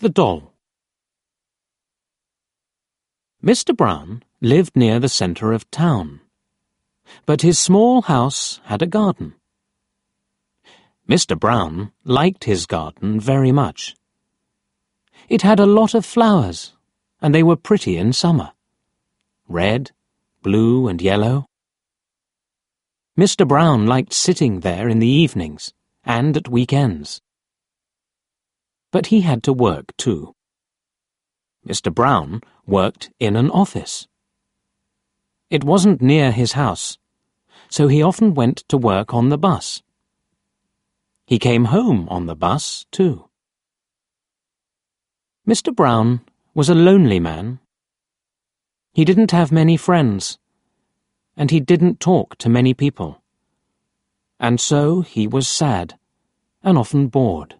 The Doll. Mr. Brown lived near the centre of town, but his small house had a garden. Mr. Brown liked his garden very much. It had a lot of flowers, and they were pretty in summer. Red, blue, and yellow. Mr. Brown liked sitting there in the evenings and at weekends. But he had to work too. Mr. Brown worked in an office. It wasn't near his house, so he often went to work on the bus. He came home on the bus too. Mr. Brown was a lonely man. He didn't have many friends, and he didn't talk to many people. And so he was sad and often bored.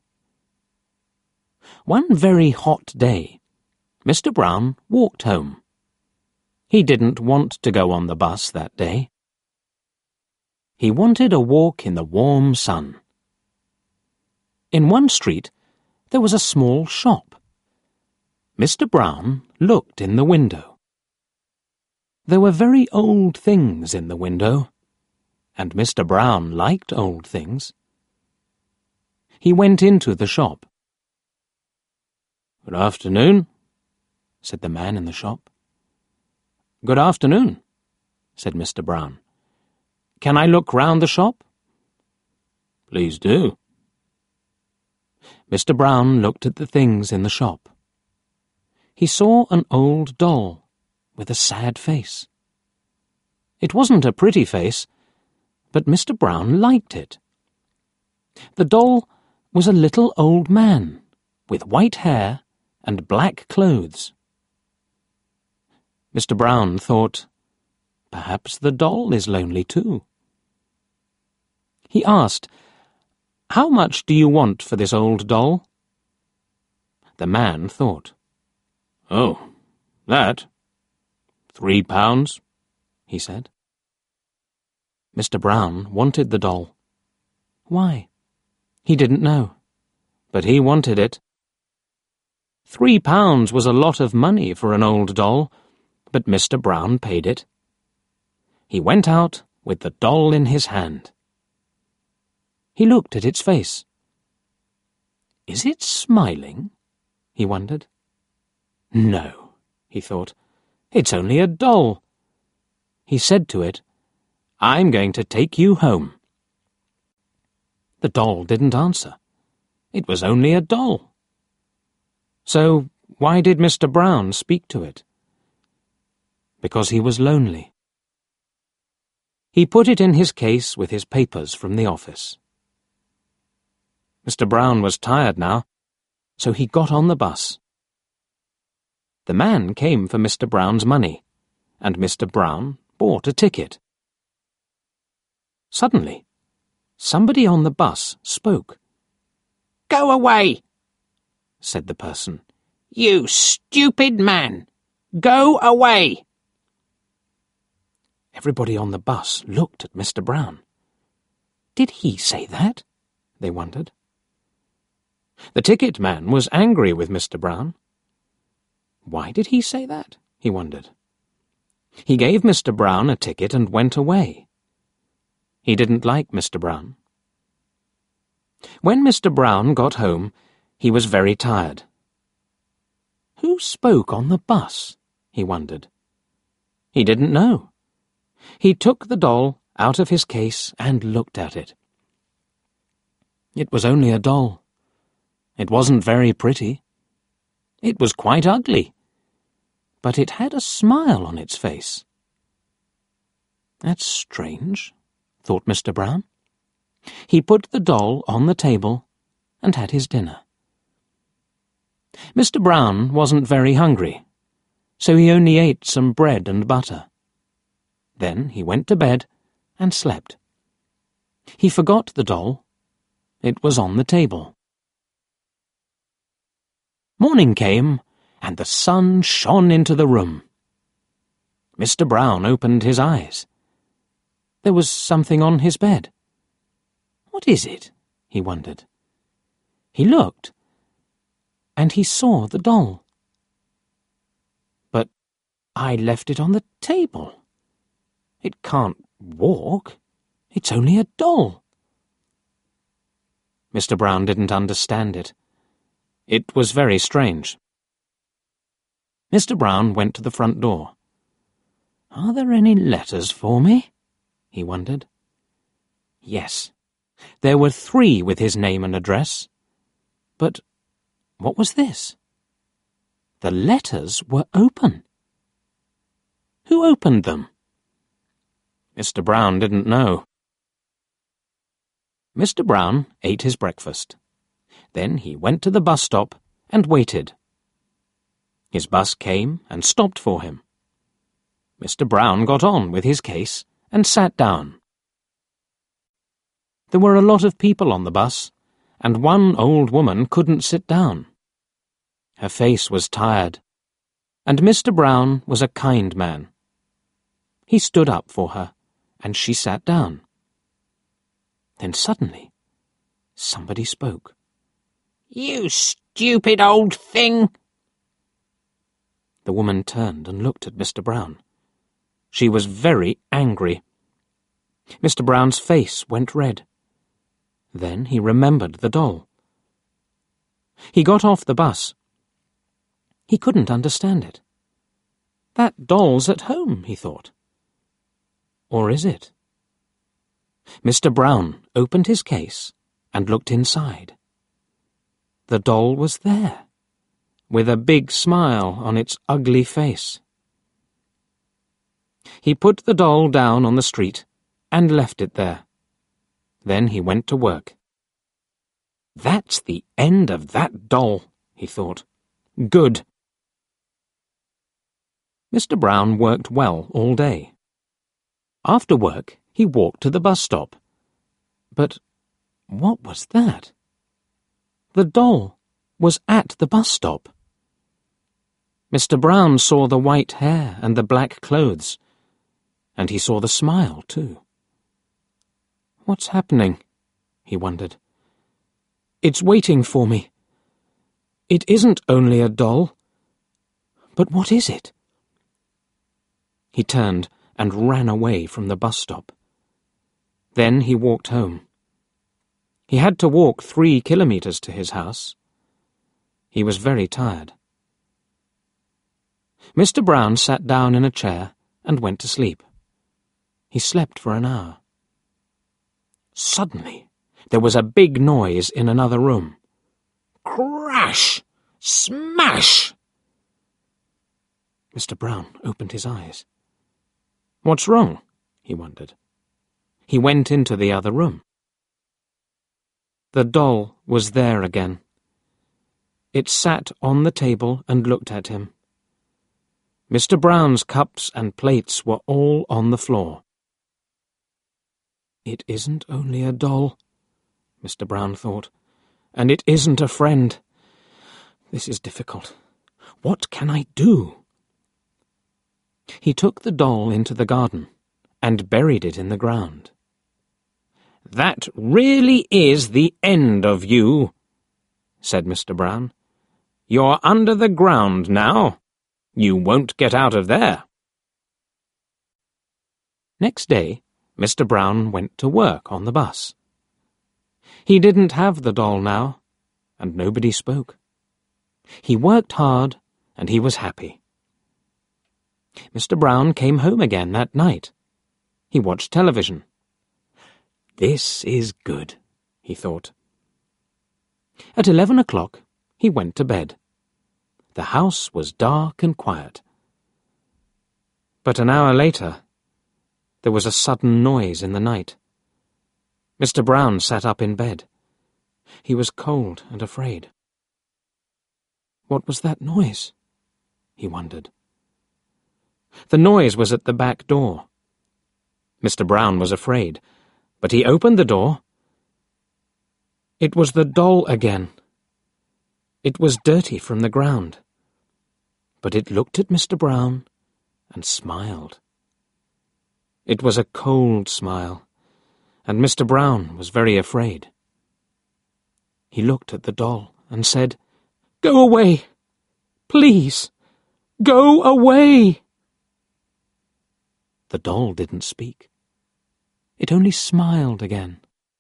One very hot day, Mr. Brown walked home. He didn't want to go on the bus that day. He wanted a walk in the warm sun. In one street, there was a small shop. Mr. Brown looked in the window. There were very old things in the window, and Mr. Brown liked old things. He went into the shop. "Good afternoon," said the man in the shop. "Good afternoon," said Mr. Brown. "Can I look round the shop?" "Please do." Mr. Brown looked at the things in the shop. He saw an old doll with a sad face. It wasn't a pretty face, but Mr. Brown liked it. The doll was a little old man with white hair and black clothes. Mr. Brown thought, perhaps the doll is lonely too. He asked, "How much do you want for this old doll?" The man thought. "Oh, that? £3, he said. Mr. Brown wanted the doll. Why? He didn't know, but he wanted it. £3 was a lot of money for an old doll, but Mr. Brown paid it. He went out with the doll in his hand. He looked at its face. Is it smiling? He wondered. No, he thought. It's only a doll. He said to it, "I'm going to take you home." The doll didn't answer. It was only a doll. So why did Mr. Brown speak to it? Because he was lonely. He put it in his case with his papers from the office. Mr. Brown was tired now, so he got on the bus. The man came for Mr. Brown's money, and Mr. Brown bought a ticket. Suddenly, somebody on the bus spoke. "Go away," said the person. "You stupid man! Go away!" Everybody on the bus looked at Mr. Brown. Did he say that? They wondered. The ticket man was angry with Mr. Brown. Why did he say that? He wondered. He gave Mr. Brown a ticket and went away. He didn't like Mr. Brown. When Mr. Brown got home, he was very tired. Who spoke on the bus? He wondered. He didn't know. He took the doll out of his case and looked at it. It was only a doll. It wasn't very pretty. It was quite ugly, but it had a smile on its face. That's strange, thought Mr. Brown. He put the doll on the table and had his dinner. Mr. Brown wasn't very hungry, so he only ate some bread and butter. Then he went to bed and slept. He forgot the doll. It was on the table. Morning came, and the sun shone into the room. Mr. Brown opened his eyes. There was something on his bed. What is it? He wondered. He looked. and he saw the doll. "But I left it on the table. It can't walk. It's only a doll." Mr. Brown didn't understand it. It was very strange. Mr. Brown went to the front door. "Are there any letters for me?" he wondered. Yes, there were 3 with his name and address. But what was this? The letters were open. Who opened them? Mr. Brown didn't know. Mr. Brown ate his breakfast. Then he went to the bus stop and waited. His bus came and stopped for him. Mr. Brown got on with his case and sat down. There were a lot of people on the bus, and one old woman couldn't sit down. Her face was tired, and Mr. Brown was a kind man. He stood up for her, and she sat down. Then suddenly, somebody spoke. "You stupid old thing!" The woman turned and looked at Mr. Brown. She was very angry. Mr. Brown's face went red. Then he remembered the doll. He got off the bus. He couldn't understand it. That doll's at home, he thought. Or is it? Mr. Brown opened his case and looked inside. The doll was there, with a big smile on its ugly face. He put the doll down on the street and left it there. Then he went to work. "That's the end of that doll," he thought. "Good." Mr. Brown worked well all day. After work, he walked to the bus stop. But what was that? The doll was at the bus stop. Mr. Brown saw the white hair and the black clothes, and he saw the smile, too. "What's happening?" he wondered. "It's waiting for me. It isn't only a doll. But what is it?" He turned and ran away from the bus stop. Then he walked home. He had to walk 3 kilometers to his house. He was very tired. Mr. Brown sat down in a chair and went to sleep. He slept for an hour. Suddenly, there was a big noise in another room. Crash! Smash! Mr. Brown opened his eyes. "What's wrong?" he wondered. He went into the other room. The doll was there again. It sat on the table and looked at him. Mr. Brown's cups and plates were all on the floor. "It isn't only a doll," Mr. Brown thought, "and it isn't a friend. This is difficult. What can I do?" He took the doll into the garden and buried it in the ground. "That really is the end of you," said Mr. Brown. "You're under the ground now. You won't get out of there." Next day, Mr. Brown went to work on the bus. He didn't have the doll now, and nobody spoke. He worked hard, and he was happy. Mr. Brown came home again that night. He watched television. "This is good," he thought. At 11 o'clock, he went to bed. The house was dark and quiet. But an hour later, there was a sudden noise in the night. Mr. Brown sat up in bed. He was cold and afraid. What was that noise? He wondered. The noise was at the back door. Mr. Brown was afraid, but he opened the door. It was the doll again. It was dirty from the ground, but it looked at Mr. Brown and smiled. It was a cold smile, and Mr. Brown was very afraid. He looked at the doll and said, Go away! Please, go away!" The doll didn't speak. It only smiled again.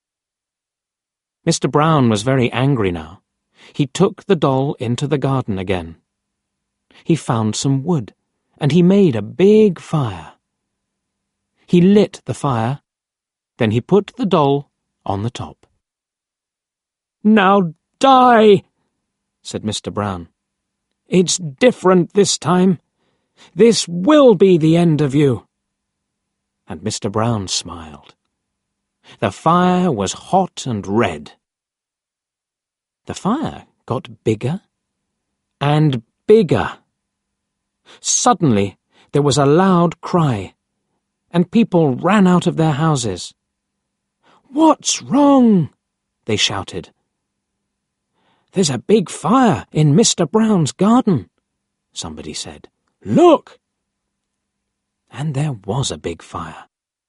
Mr. Brown was very angry now. He took the doll into the garden again. He found some wood, and he made a big fire. He lit the fire, then he put the doll on the top. "Now die," said Mr. Brown. "It's different this time. This will be the end of you." And Mr. Brown smiled. The fire was hot and red. The fire got bigger and bigger. Suddenly there was a loud cry, and people ran out of their houses. "What's wrong?" they shouted. "There's a big fire in Mr. Brown's garden," somebody said. "Look!" And there was a big fire.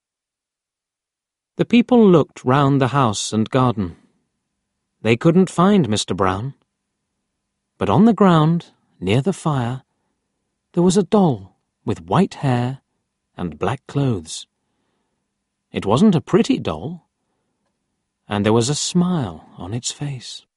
The people looked round the house and garden. They couldn't find Mr. Brown. But on the ground, near the fire, there was a doll with white hair and black clothes. It wasn't a pretty doll, and there was a smile on its face.